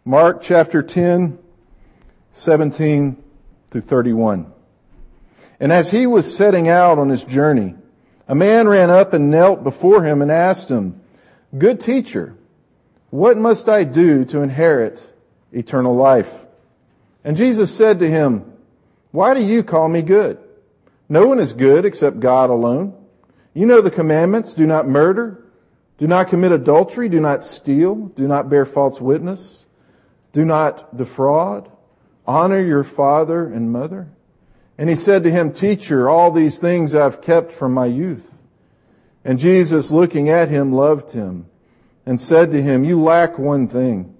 Mark chapter 10, 17 through 31. And as he was setting out on his journey, a man ran up and knelt before him and asked him, "Good teacher, what must I do to inherit eternal life?" And Jesus said to him, "Why do you call me good? No one is good except God alone. You know the commandments: do not murder, do not commit adultery, do not steal, do not bear false witness, do not defraud, honor your father and mother." And he said to him, "Teacher, all these things I've kept from my youth." And Jesus, looking at him, loved him and said to him, "You lack one thing.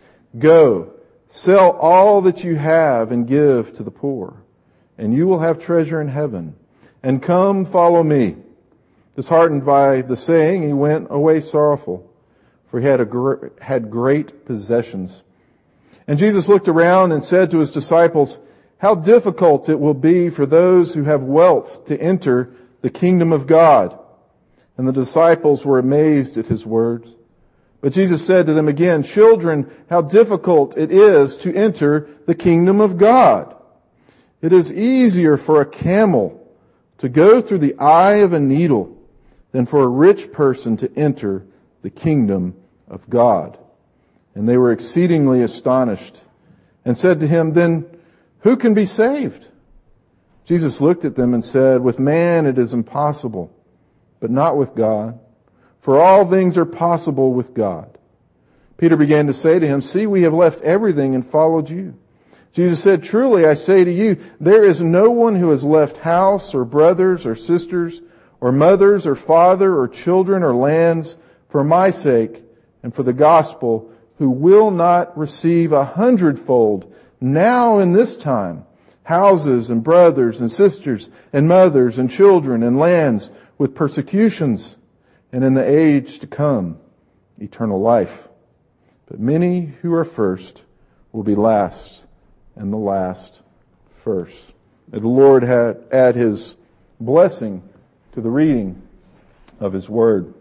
Go, sell all that you have and give to the poor, and you will have treasure in heaven. And come, follow me." Disheartened by the saying, he went away sorrowful, for he had great possessions. And Jesus looked around and said to his disciples, "How difficult it will be for those who have wealth to enter the kingdom of God." And the disciples were amazed at his words. But Jesus said to them again, "Children, how difficult it is to enter the kingdom of God. It is easier for a camel to go through the eye of a needle than for a rich person to enter the kingdom of God." And they were exceedingly astonished and said to him, "Then who can be saved?" Jesus looked at them and said, "With man it is impossible, but not with God. For all things are possible with God." Peter began to say to him, "See, we have left everything and followed you." Jesus said, "Truly I say to you, there is no one who has left house or brothers or sisters or mothers or father or children or lands for my sake and for the gospel who will not receive 100-fold now in this time houses and brothers and sisters and mothers and children and lands with persecutions, and in the age to come eternal life. But many who are first will be last, and the last first." May the Lord add His blessing to the reading of His Word.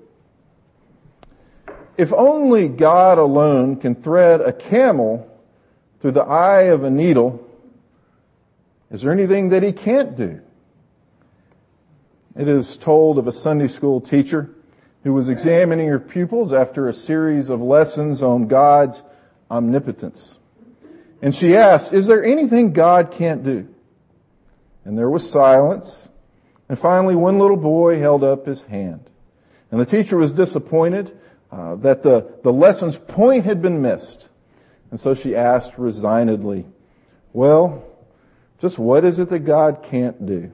If only God alone can thread a camel through the eye of a needle, is there anything that He can't do? It is told of a Sunday school teacher who was examining her pupils after a series of lessons on God's omnipotence. And she asked, "Is there anything God can't do?" And there was silence. And finally, one little boy held up his hand. And the teacher was disappointed that the lesson's point had been missed. And so she asked resignedly, "Well, just what is it that God can't do?"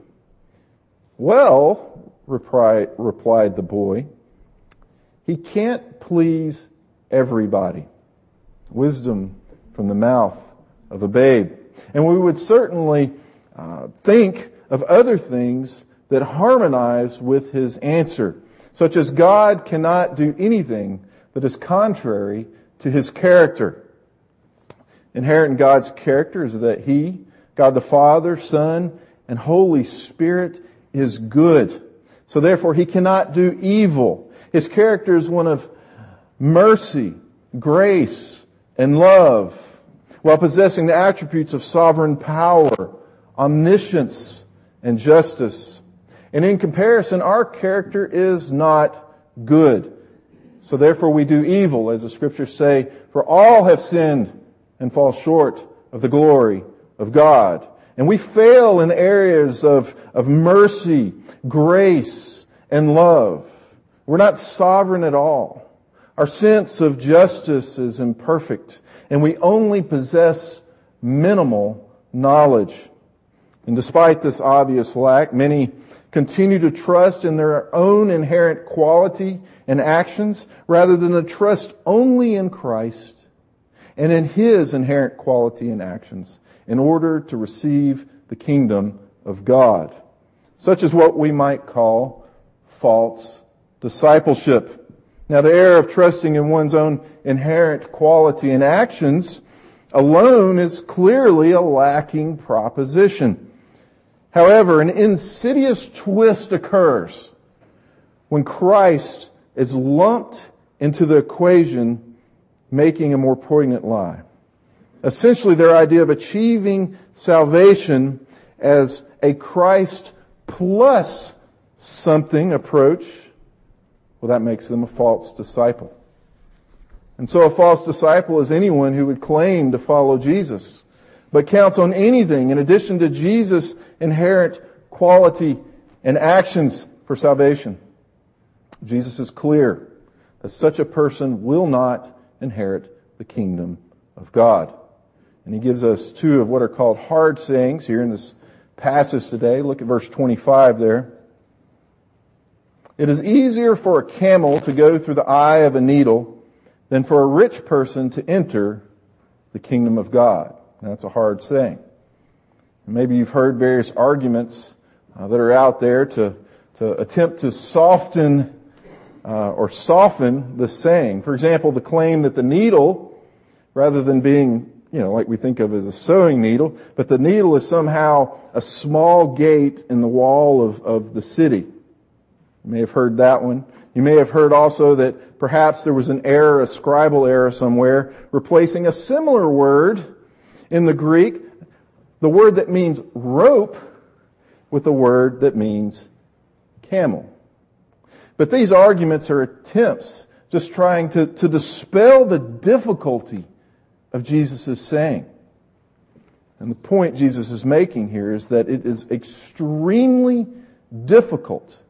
"Well," replied the boy, "He can't please everybody." Wisdom from the mouth of a babe. And we would certainly think of other things that harmonize with his answer, such as God cannot do anything that is contrary to His character. Inherent in God's character is that He, God the Father, Son, and Holy Spirit, is good. So therefore He cannot do evil. His character is one of mercy, grace, and love, while possessing the attributes of sovereign power, omniscience, and justice. And in comparison, our character is not good. So therefore we do evil, as the Scriptures say, "For all have sinned and fall short of the glory of God." And we fail in the areas of mercy, grace, and love. We're not sovereign at all. Our sense of justice is imperfect, and we only possess minimal knowledge. And despite this obvious lack, many continue to trust in their own inherent quality and actions rather than to trust only in Christ and in His inherent quality and actions in order to receive the kingdom of God. Such is what we might call false discipleship. Now, the error of trusting in one's own inherent quality and actions alone is clearly a lacking proposition. However, an insidious twist occurs when Christ is lumped into the equation, making a more poignant lie. Essentially, their idea of achieving salvation as a Christ plus something approach, well, that makes them a false disciple. And so a false disciple is anyone who would claim to follow Jesus, but counts on anything in addition to Jesus' inherent quality and actions for salvation. Jesus is clear that such a person will not inherit the kingdom of God. And he gives us two of what are called hard sayings here in this passage today. Look at verse 25 there. It is easier for a camel to go through the eye of a needle than for a rich person to enter the kingdom of God. Now, that's a hard saying. Maybe you've heard various arguments that are out there to attempt to soften the saying. For example, the claim that the needle, rather than being, like we think of as a sewing needle, but the needle is somehow a small gate in the wall of the city. You may have heard that one. You may have heard also that perhaps there was an error, a scribal error somewhere, replacing a similar word in the Greek, the word that means rope, with the word that means camel. But these arguments are attempts just trying to dispel the difficulty of Jesus' saying. And the point Jesus is making here is that it is extremely difficult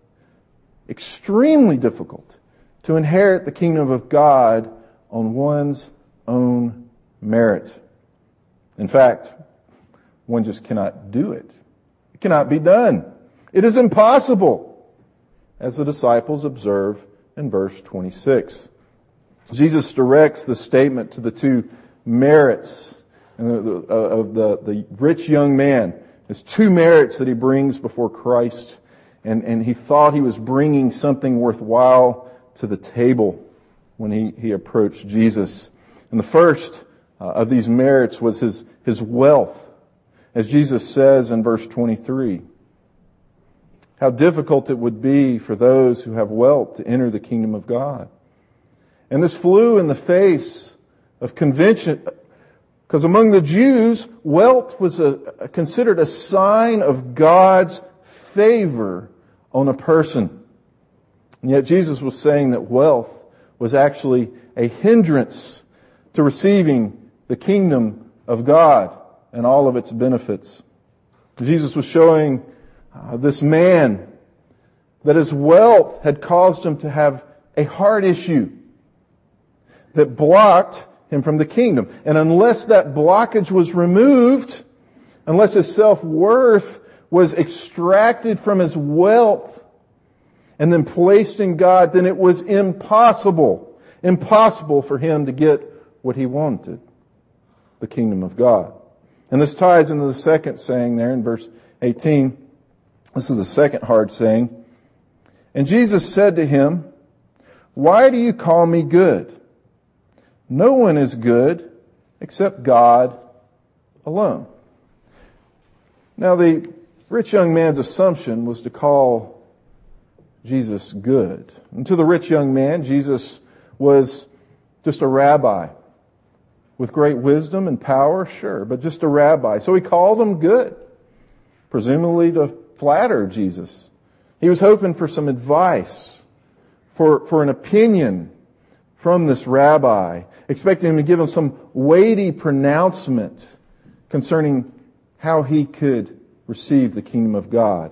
to inherit the kingdom of God on one's own merit. In fact, one just cannot do it. It cannot be done. It is impossible, as the disciples observe in verse 26. Jesus directs the statement to the two merits of the rich young man. There's two merits that he brings before Christ, and he thought he was bringing something worthwhile to the table when he approached Jesus. And the first of these merits was his wealth. As Jesus says in verse 23, how difficult it would be for those who have wealth to enter the kingdom of God. And this flew in the face of convention, because among the Jews, wealth was considered a sign of God's favor on a person. And yet Jesus was saying that wealth was actually a hindrance to receiving the kingdom of God and all of its benefits. Jesus was showing this man that his wealth had caused him to have a heart issue that blocked him from the kingdom. And unless that blockage was removed, unless his self-worth was extracted from his wealth and then placed in God, then it was impossible for him to get what he wanted, the kingdom of God. And this ties into the second saying there in verse 18. This is the second hard saying. And Jesus said to him, "Why do you call me good? No one is good except God alone." Now the rich young man's assumption was to call Jesus good. And to the rich young man, Jesus was just a rabbi with great wisdom and power, sure, but just a rabbi. So he called him good, presumably to flatter Jesus. He was hoping for some advice, for an opinion from this rabbi, expecting him to give him some weighty pronouncement concerning how he could receive the kingdom of God.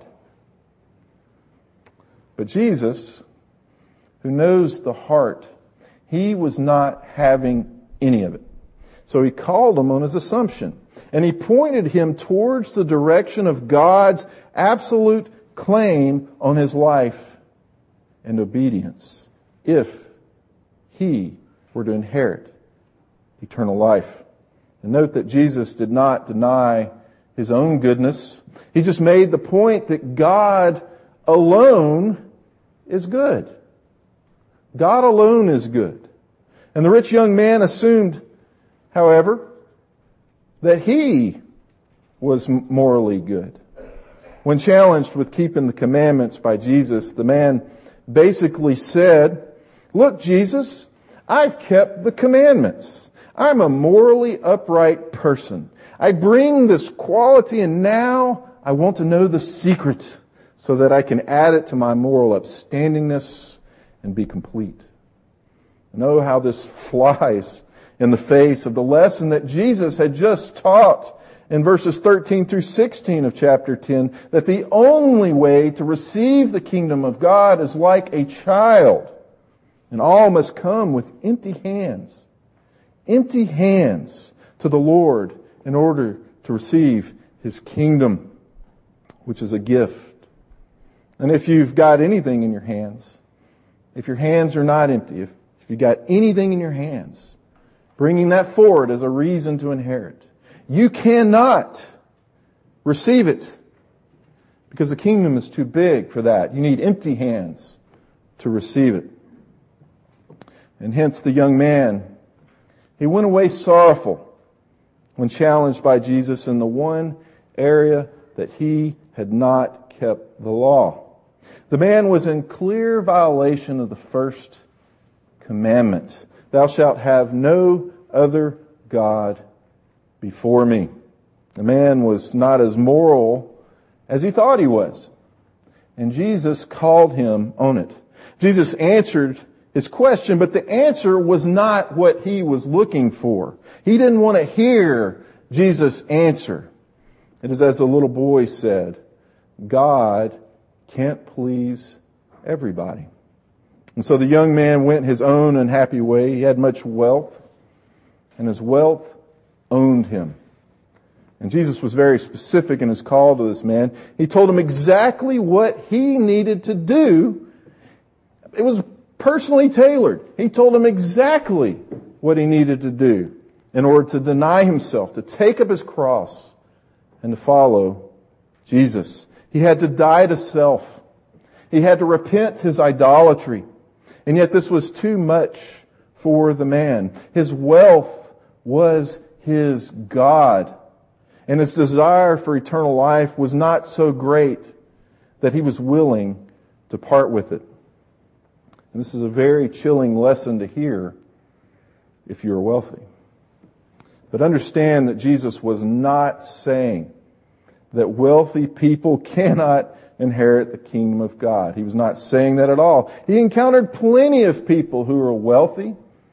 But Jesus, who knows the heart, he was not having any of it. So he called him on his assumption. And he pointed him towards the direction of God's absolute claim on his life and obedience, if he were to inherit eternal life. And note that Jesus did not deny his own goodness. He just made the point that God alone is good. God alone is good. And the rich young man assumed, however, that he was morally good. When challenged with keeping the commandments by Jesus, the man basically said, "Look, Jesus, I've kept the commandments. I'm a morally upright person. I bring this quality, and now I want to know the secret so that I can add it to my moral upstandingness and be complete. Know how this flies in the face of the lesson that Jesus had just taught in verses 13 through 16 of chapter 10, that the only way to receive the kingdom of God is like a child, and all must come with empty hands to the Lord in order to receive His kingdom, which is a gift. And if you've got anything in your hands, if your hands are not empty, if you've got anything in your hands, bringing that forward as a reason to inherit, you cannot receive it because the kingdom is too big for that. You need empty hands to receive it. And hence the young man, he went away sorrowful when challenged by Jesus in the one area that he had not kept the law. The man was in clear violation of the first commandment. Thou shalt have no other God before me. The man was not as moral as he thought he was. And Jesus called him on it. Jesus answered his question, but the answer was not what he was looking for. He didn't want to hear Jesus' answer. It is as the little boy said, God can't please everybody. And so the young man went his own unhappy way. He had much wealth, and his wealth owned him. And Jesus was very specific in His call to this man. He told him exactly what he needed to do. It was personally tailored. He told him exactly what he needed to do in order to deny himself, to take up his cross, and to follow Jesus. He had to die to self. He had to repent his idolatry. And yet this was too much for the man. His wealth was his God. And his desire for eternal life was not so great that he was willing to part with it. And this is a very chilling lesson to hear if you're wealthy. But understand that Jesus was not saying that wealthy people cannot inherit the kingdom of God. He was not saying that at all. He encountered plenty of people who were wealthy.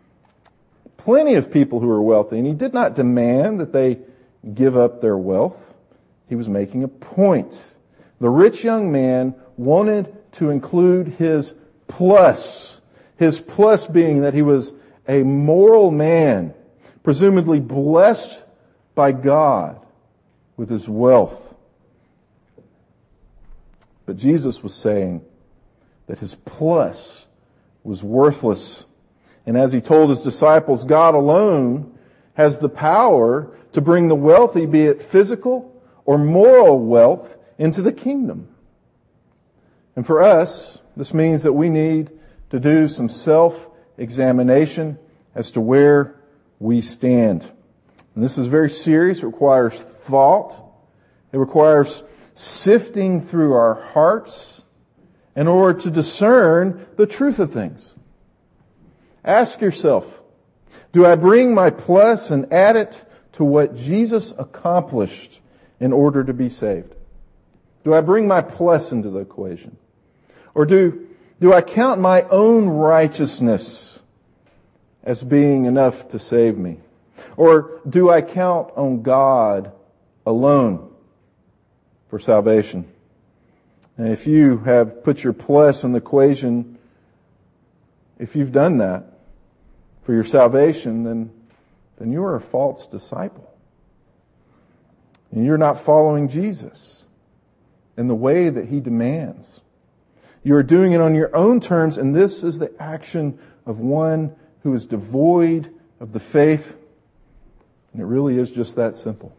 And He did not demand that they give up their wealth. He was making a point. The rich young man wanted to include his plus being that he was a moral man, presumably blessed by God with his wealth. But Jesus was saying that his plus was worthless. And as He told His disciples, God alone has the power to bring the wealthy, be it physical or moral wealth, into the kingdom. And for us, this means that we need to do some self-examination as to where we stand. And this is very serious. It requires thought. It requires sifting through our hearts in order to discern the truth of things. Ask yourself, do I bring my plus and add it to what Jesus accomplished in order to be saved? Do I bring my plus into the equation? Or do I count my own righteousness as being enough to save me? Or do I count on God alone for salvation? And if you have put your plus in the equation, if you've done that for your salvation, then you are a false disciple. And you're not following Jesus in the way that He demands. You are doing it on your own terms, and this is the action of one who is devoid of the faith. And it really is just that simple.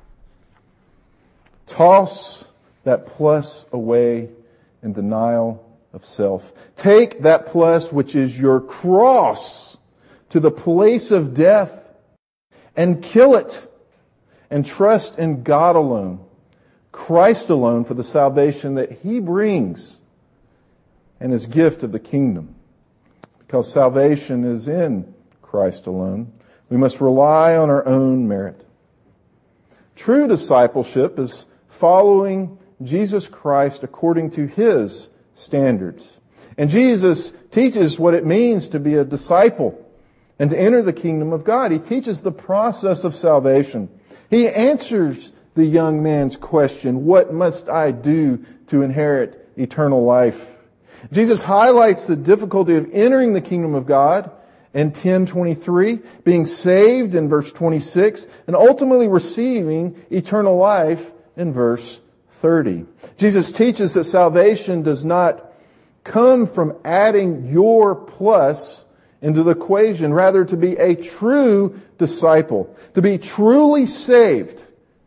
Toss that plus away in denial of self. Take that plus, which is your cross, to the place of death and kill it, and trust in God alone, Christ alone, for the salvation that He brings and His gift of the kingdom. Because salvation is in Christ alone. We must rely on our own merit. True discipleship is following Jesus Christ according to His standards. And Jesus teaches what it means to be a disciple and to enter the kingdom of God. He teaches the process of salvation. He answers the young man's question, what must I do to inherit eternal life? Jesus highlights the difficulty of entering the kingdom of God in 10:23, being saved in verse 26, and ultimately receiving eternal life in verse 30. Jesus teaches that salvation does not come from adding your plus into the equation. Rather, to be a true disciple, to be truly saved,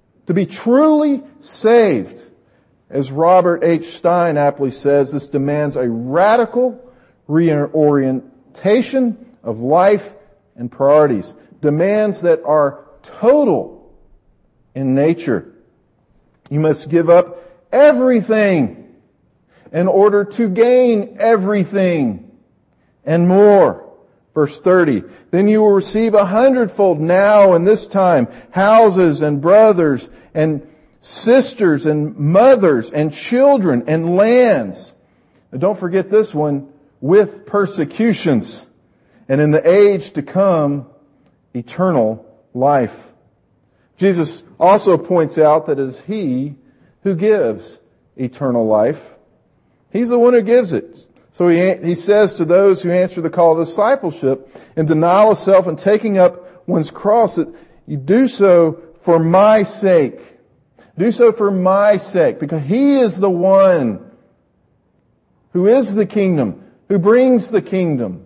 as Robert H. Stein aptly says, this demands a radical reorientation of life and priorities. Demands that are total in nature. You must give up everything in order to gain everything and more. Verse 30, then you will receive 100-fold now and this time, houses and brothers and sisters and mothers and children and lands. Now don't forget this one, with persecutions. And in the age to come, eternal life. Jesus also points out that it is He who gives eternal life. He's the one who gives it. So he says to those who answer the call to discipleship, in denial of self and taking up one's cross, that you do so for my sake. Do so for my sake, because He is the one who is the kingdom, who brings the kingdom,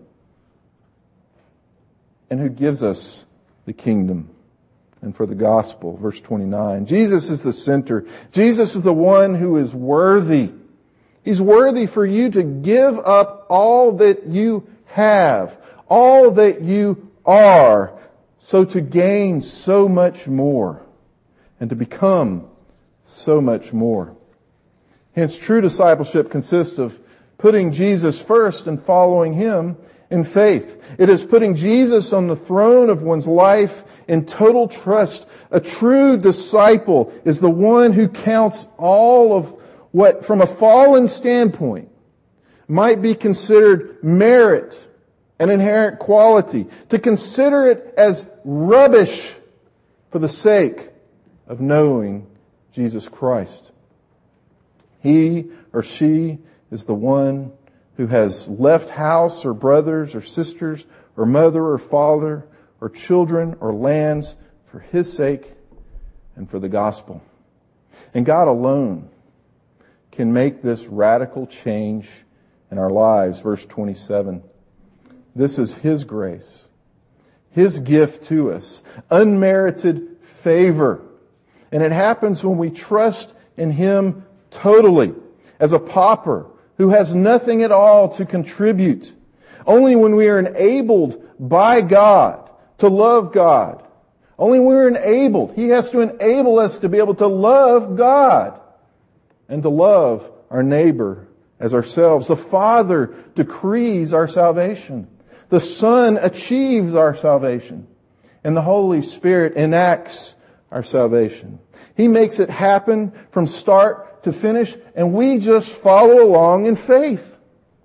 and who gives us the kingdom. And for the gospel, verse 29, Jesus is the center. Jesus is the one who is worthy. He's worthy for you to give up all that you have, all that you are, so to gain so much more and to become so much more. Hence, true discipleship consists of putting Jesus first and following Him in faith. It is putting Jesus on the throne of one's life in total trust. A true disciple is the one who counts all of what, from a fallen standpoint, might be considered merit and inherent quality, to consider it as rubbish for the sake of knowing Jesus Christ. He or she is the one who has left house or brothers or sisters or mother or father or children or lands for His sake and for the gospel. And God alone can make this radical change in our lives. Verse 27. This is His grace, His gift to us, unmerited favor. And it happens when we trust in Him totally, as a pauper who has nothing at all to contribute. Only when we are enabled by God to love God. Only when we're enabled. He has to enable us to be able to love God and to love our neighbor as ourselves. The Father decrees our salvation. The Son achieves our salvation. And the Holy Spirit enacts our salvation. He makes it happen from start to finish, and we just follow along in faith.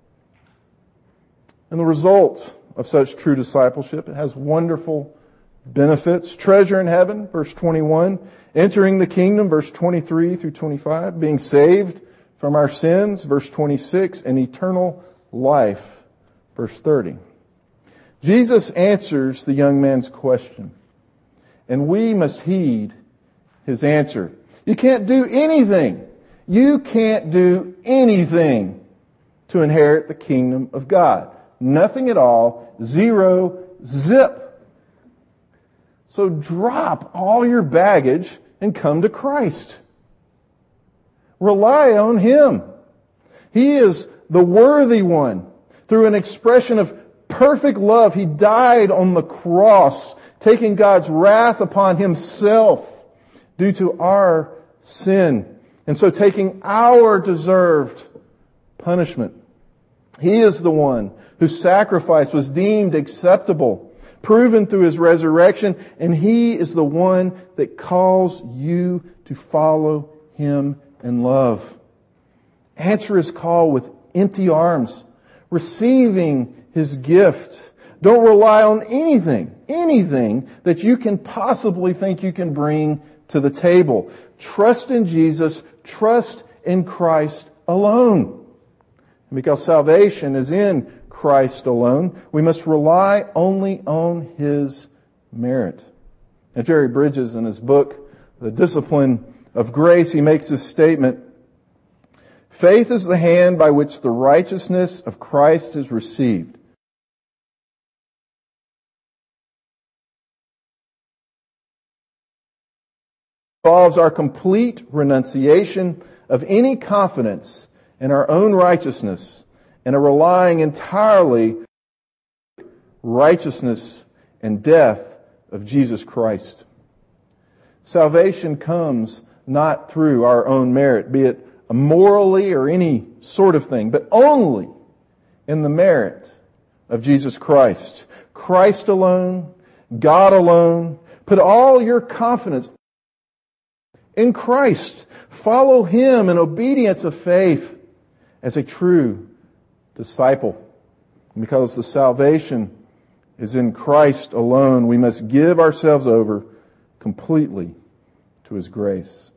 And the result of such true discipleship, it has wonderful benefits. Treasure in heaven, verse 21. Entering the kingdom, verse 23 through 25. Being saved from our sins, verse 26. And eternal life, verse 30. Jesus answers the young man's question, and we must heed His answer. You can't do anything. You can't do anything to inherit the kingdom of God. Nothing at all. Zero. Zip. So drop all your baggage and come to Christ. Rely on Him. He is the worthy one. Through an expression of perfect love, He died on the cross, taking God's wrath upon Himself due to our sin, and so taking our deserved punishment. He is the one whose sacrifice was deemed acceptable proven through His resurrection, and He is the one that calls you to follow Him in love. Answer His call with empty arms, receiving His gift. Don't rely on anything that you can possibly think you can bring to the table. Trust in Jesus, trust in Christ alone. And because salvation is in Christ alone, we must rely only on His merit. Now, Jerry Bridges, in his book, The Discipline of Grace, he makes this statement: faith is the hand by which the righteousness of Christ is received. It involves our complete renunciation of any confidence in our own righteousness and a relying entirely on the righteousness and death of Jesus Christ. Salvation comes not through our own merit, be it morally or any sort of thing, but only in the merit of Jesus Christ. Christ alone, God alone. Put all your confidence in Christ. Follow Him in obedience of faith as a true disciple. And because the salvation is in Christ alone, we must give ourselves over completely to His grace.